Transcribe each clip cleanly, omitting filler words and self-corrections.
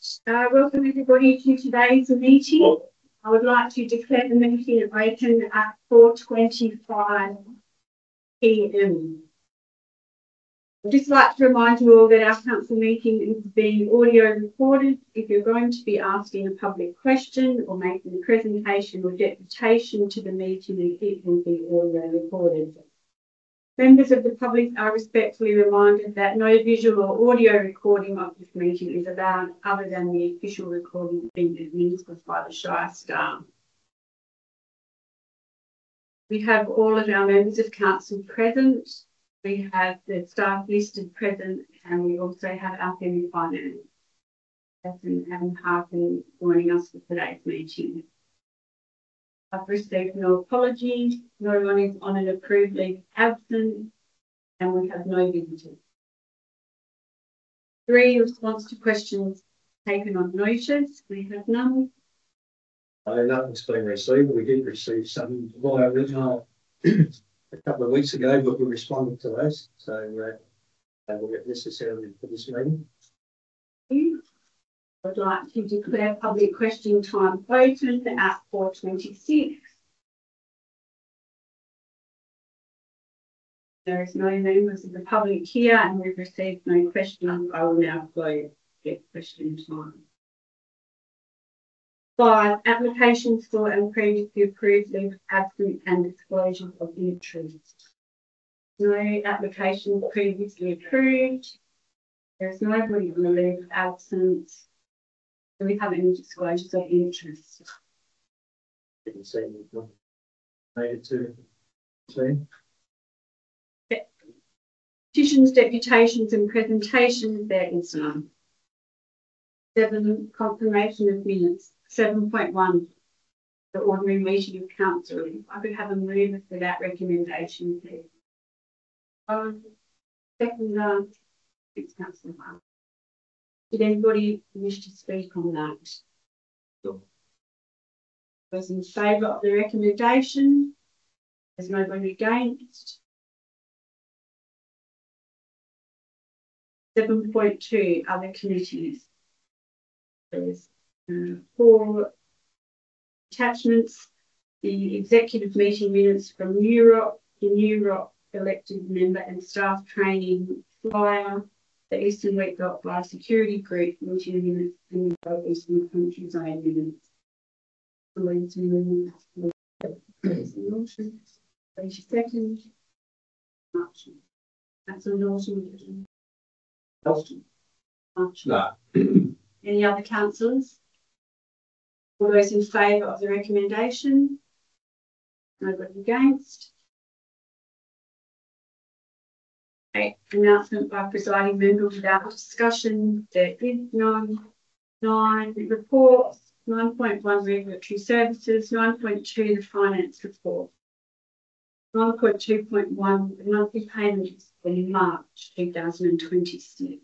Welcome everybody to today's meeting. I would like to declare the meeting open at 4:25 p.m. I'd just like to remind you all that our council meeting is being audio recorded. If you're going to be asking a public question or making a presentation or deputation to the meeting, it will be audio recorded. Members of the public are respectfully reminded that no visual or audio recording of this meeting is allowed other than the official recording being administered by the Shire staff. We have all of our members of council present. We have the staff listed present, and we also have our family finance person and Harkin joining us for today's meeting. I've received no apologies, no one is on an approved leave absent, and we have no visitors. 3, response to questions taken on notice. We have none. Nothing's been received. We did receive some via email a couple of weeks ago, but we responded to those, so they will get necessarily for this meeting. I'd like to declare public question time open at 4:26. There is no members of the public here and we've received no questions. I will now close the question time. 5, applications for and previously approved leave of absence and disclosures of interest. No applications previously approved. There is nobody on the leave of absence. Do we have any disclosures of interest? Didn't say anything. Made it to see. Petitions, deputations and presentations, there is none. 7, confirmation of minutes. 7.1, the ordinary meeting of council. If I could have a mover for that recommendation, please. Second, it's councillor. Did anybody wish to speak on that? No. Those in favour of the recommendation? There's nobody against. 7.2, other committees. There's 4 attachments. The executive meeting minutes from Europe, the Europe elected member and staff training flyer, the Eastern Week by Security Group meeting minutes, and the Eastern Country Zone minutes. Second. That's a Norton. No. Any other councillors? All those in favour of the recommendation? Nobody against? Okay. Announcement by presiding member without discussion. There is none. 9, reports. 9.1, regulatory services. 9.2, the finance report. 9.2.1, the monthly payments for March 2026.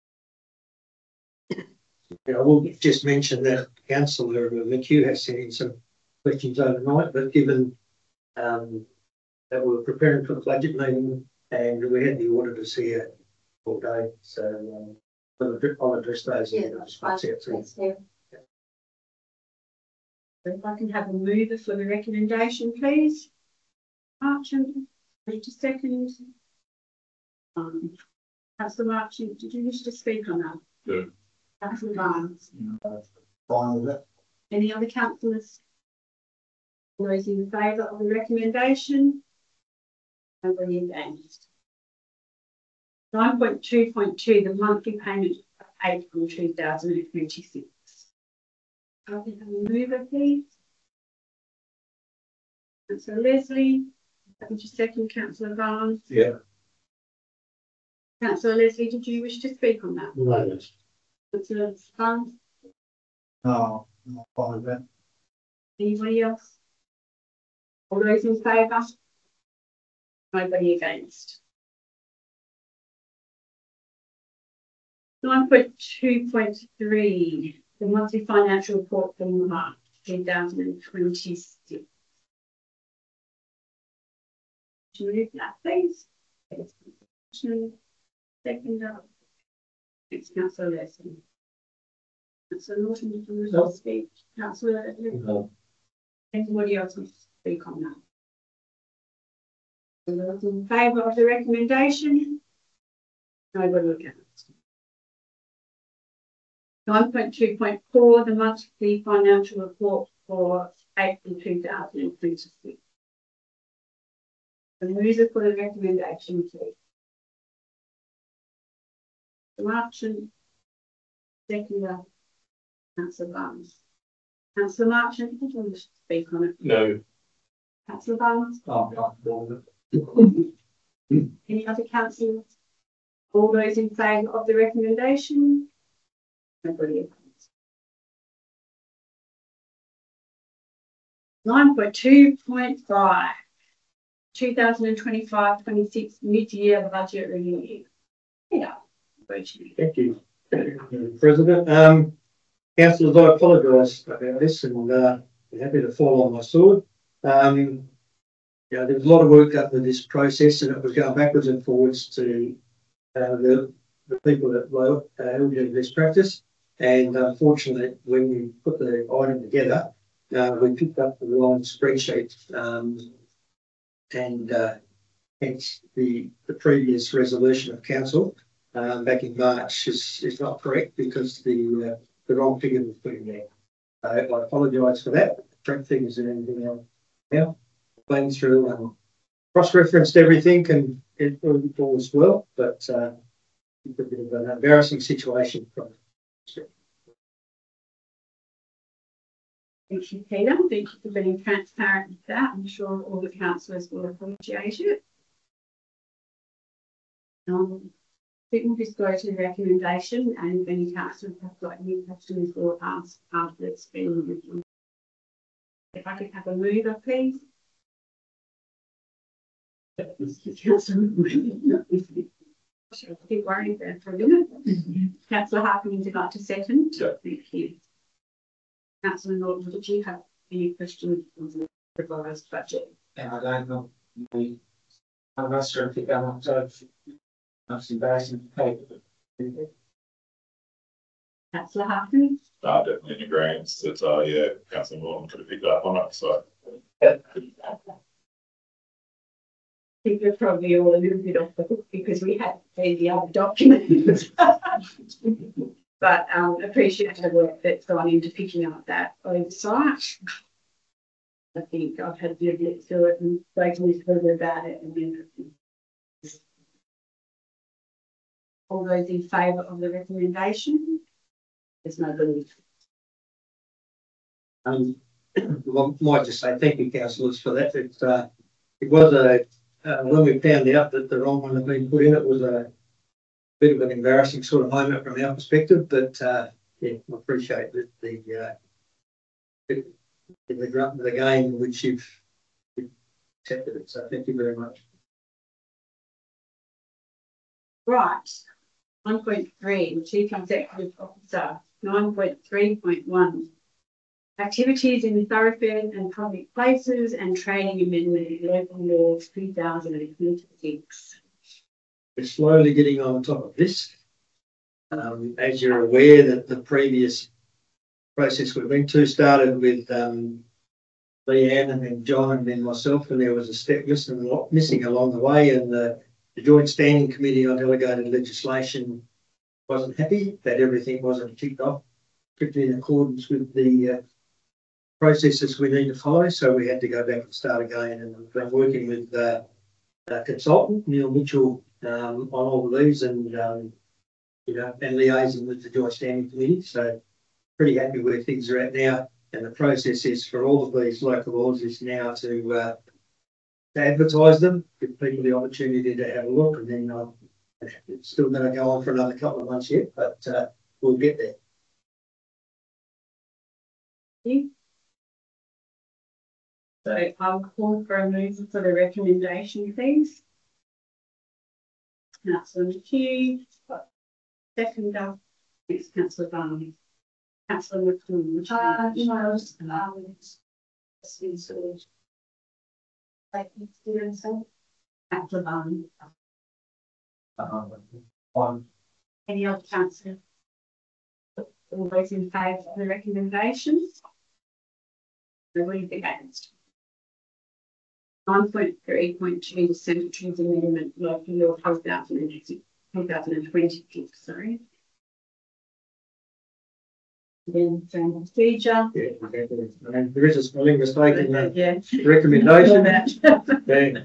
I will just mention that Councillor McHugh has sent in some questions overnight, but given that we were preparing for the budget meeting and we had the auditors here all day, so I'll address those. Yeah, that's fine. If I can have a mover for the recommendation, please. Marchant, wait a second. Councillor Marchant, did you wish to speak on that? Yeah. Councillor Barnes. Fine with it. Any other councillors? Those in favour of the recommendation? Nobody against. 9.2.2, the monthly payment of April 2026. I'll have a mover, please. Councillor Leslie. Just a second, Councillor Barnes. Yeah. Councillor Leslie, did you wish to speak on that? No. Councillor Barnes. No, I'm fine with that. Anybody else? All those in favour? Nobody against. 9.2.3, the monthly financial report for March 2026. To move that, please. Second up. It's Councillor Leslie. Councillor Norton, did you want to speak? Councillor, anybody else wants to speak on that? Those in favour of the recommendation? Nobody against. 9.2.4, the monthly financial report for April 2026. The mover for the recommendation, please. Marchant, seconder, Councillor Barnes. Councillor Marchant, did you want to speak on it? No. Councillor Barnes? Any other councillors? All those in favour of the recommendation? Nobody opposed. 9.2.5, 2025-26 mid-year budget review. Yeah. Thank you, President. Councillors, I apologise about this, and I'm happy to fall on my sword. There was a lot of work up with this process, and it was going backwards and forwards to the people that held in this practice. And unfortunately, when we put the item together, we picked up the wrong spreadsheet, and hence the previous resolution of council back in March is not correct because the wrong figure was put in there. I apologise for that. Correct figures and anything else. Now, playing through and cross-referenced everything, and it was well, but it's a bit of an embarrassing situation. Thank you, Peter. Thank you for being transparent with that. I'm sure all the councillors will appreciate it. We can just go to the recommendation, and if any councillors have got any questions or ask after it's been reviewed. If I could have a mover, please. Councillor, keep worrying there for a minute. Councillor Harkin, would you like to second? Yeah. Thank you. Councillor Norton, did you have any questions on the revised budget? And I don't know. I'm not sure if I'm not judged. That's embarrassing to pay. Councillor Harkin? Definitely in agreement that, yeah, Councillor Norton could have picked up on it, so. I think we're probably all a little bit off the hook because we had to pay the other documents. But appreciate the work that's gone into picking up that oversight. I think I've had a bit of look through it and spoken with her about it, and then all those in favour of the recommendation? There's no belief. Well, I might just say thank you, councillors, for that. It was when we found out that the wrong one had been put in, it was a bit of an embarrassing sort of moment from our perspective, but yeah, I appreciate that the game in which you've accepted it. So thank you very much. Right. 9.3, Chief Executive Officer. 9.3.1, activities in thoroughfares and public places and training amendment local laws 2026. We're slowly getting on top of this. As you're aware, that the previous process we went to started with Leanne and then John and then myself, and there was a step missing along the way, and the Joint Standing Committee on Delegated Legislation wasn't happy that everything wasn't ticked off strictly in accordance with the processes we need to follow. So we had to go back and start again, and we've been working with a consultant, Neil Mitchell, on all of these, and and liaising with the Joint Standing Committee. So pretty happy where things are at now, and the process is for all of these local laws is now to advertise them, give people the opportunity to have a look, and then it's still going to go on for another couple of months yet, but we'll get there. Thank you. So I'll call for a move for the recommendation, please. Councillor McHugh, seconder, next Councillor Barney. Councillor McClellan. Councillor Barney. One. Any other councillor? All those in favour of the recommendations? Nobody's against. 9.3.2, Secretary's Amendment, Local Law 2026, sorry. Then same procedure. Yeah, exactly. And there is a spelling mistake in the Yeah. recommendation. Yeah.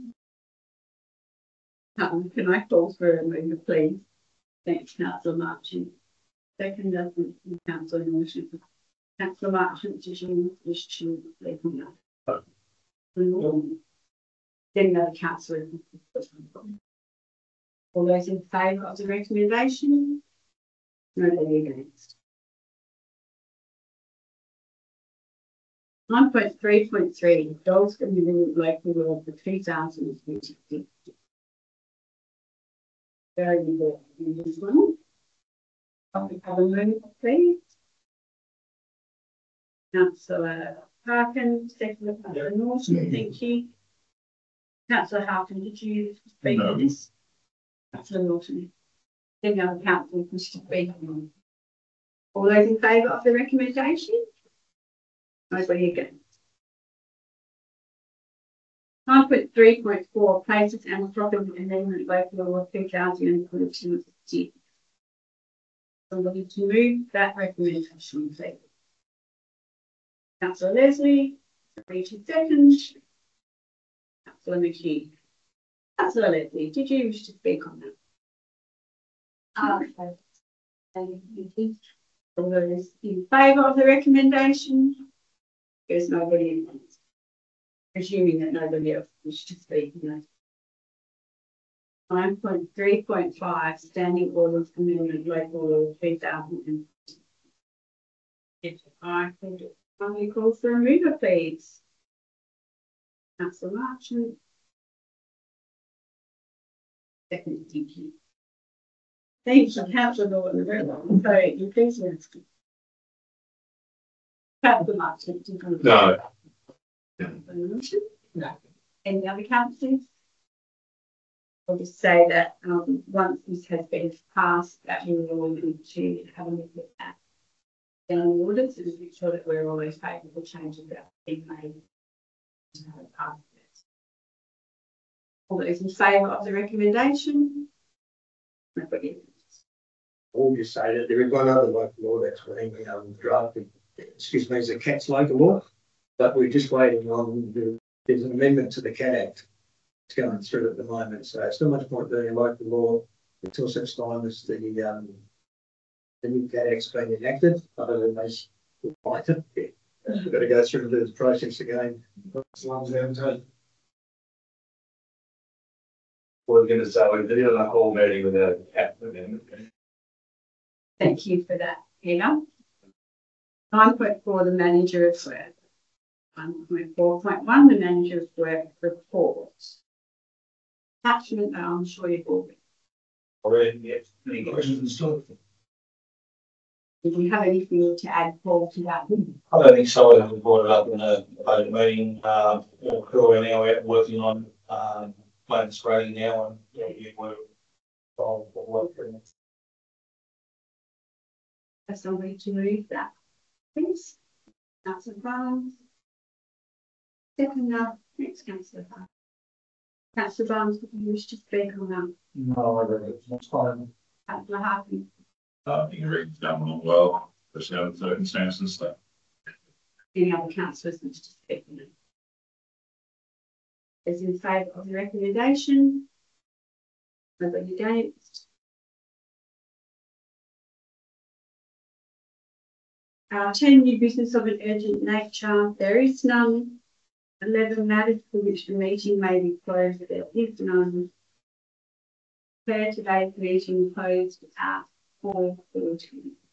Can I call for a mover, please? Thanks, Councillor Marchant. Second, Councillor Norton. Councillor Marchant, did you wish to leave me up? Then another councillor. All those in favour of the recommendation? Nobody against. 9.3.3, Dogs Community Local Law for 2026. Very good. This one. Can we have a move, please? Councillor Harkin, second Councillor Norton, thank you. Councillor Harkin, did you speak on this? Councillor Norton. Then the other councillor wish to speak on. All those in favour of the recommendation? Nobody against. 9.3.4, Places and Property Amendment Local Law 2022. Somebody to move that recommendation, please. Councillor Leslie, 32 seconds. Councillor McHugh. Councillor Leslie, did you wish to speak on that? Thank you. All those in favour of the recommendation? There's nobody against. Presuming that nobody else wishes to speak. 9.3.5, Standing Orders Amendment Local Law 2000. I think finally call for a mover, please. Councillor Marchant. Second, thank you. Thank you, Councillor Norton. Sorry, you please answer. Councillor Marchant. No. No. Any other councillors? I'll just say that once this has been passed, that we will need to have a look at that. Then on the audits and make sure that we're always favourable changes that have been made to have it passed. All those in favour of the recommendation? Nobody. I'll just say that there is one other local law that's being drafted, excuse me, is a CATS local law, but we're just waiting on there's an amendment to the CAT Act. It's going through at the moment, so it's not much point doing a local law until such time as the new CAT Act's been enacted, other than they fight it. Yeah. We've got to go through the process again. We're going to say we did a whole meeting without a CAT amendment. Thank you for that, Peter. 9.4, the manager of work. 9.4.1, the manager of work reports. Attachment, I'm sure you've all read. Already, yes. Any questions? Do you have anything to add, Paul, to that? I don't think so. We brought it up in a budget meeting. We're now out working on plans grading now, and we're working. Have somebody to move that, please. Councillor Barnes. Second up, next Councillor Barnes. Councillor Barnes, would you wish to speak on that? No, I don't. That's fine. Councillor Harkin. I think you read that one well, especially under the circumstances. So. Any other councillors wish to speak on it? Is in favour of the recommendation? Nobody against? 10, new business of an urgent nature. There is none. 11, matters for which the meeting may be closed. There is none. Declare today's meeting closed at 4:40.